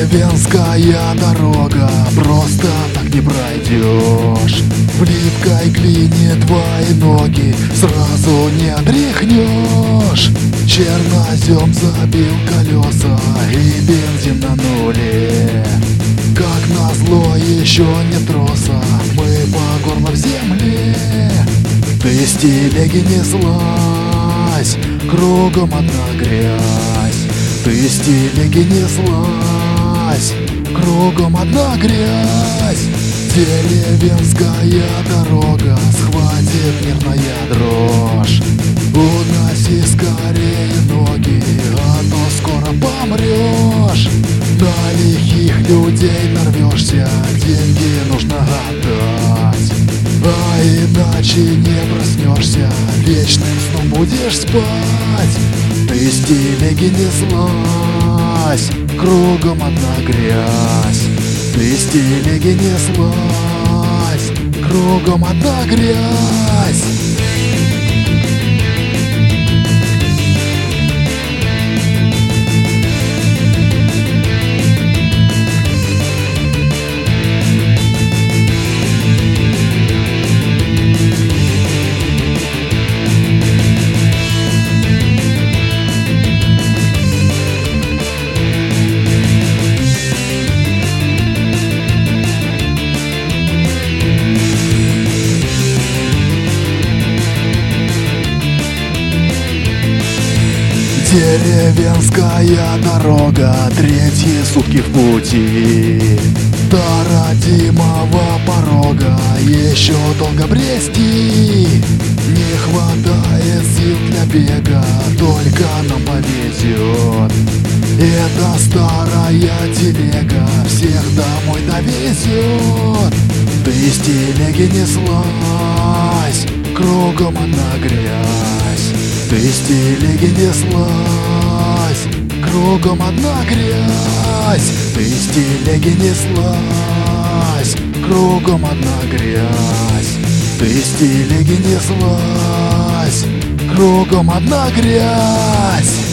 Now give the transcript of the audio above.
Деревенская дорога, просто так не пройдешь. В липкой глине твои ноги сразу не отряхнешь. Чернозем забил колеса и бензин на нуле. Как назло еще нет троса, мы по горло в земле. Ты с телеги неслась, кругом одна грязь. Ты с телеги неслась, кругом одна грязь. Деревенская дорога, схватит нервная дрожь. Уноси скорее ноги, а то скоро помрешь. На лихих людей нарвешься, деньги нужно отдать. А иначе не проснешься, вечным сном будешь спать. Ты с телеги неслась, кругом одна грязь. Ты с телеги неслась, кругом одна грязь. Деревенская дорога, третьи сутки в пути. До родимого порога еще долго брести. Не хватает сил для бега, только нам повезет. Эта старая телега всех домой довезет. Ты с телеги неслась, кругом одна грязь. Ты с телеги неслась, кругом одна грязь. Ты с телеги неслась, кругом одна грязь. Ты с телеги неслась, кругом одна грязь.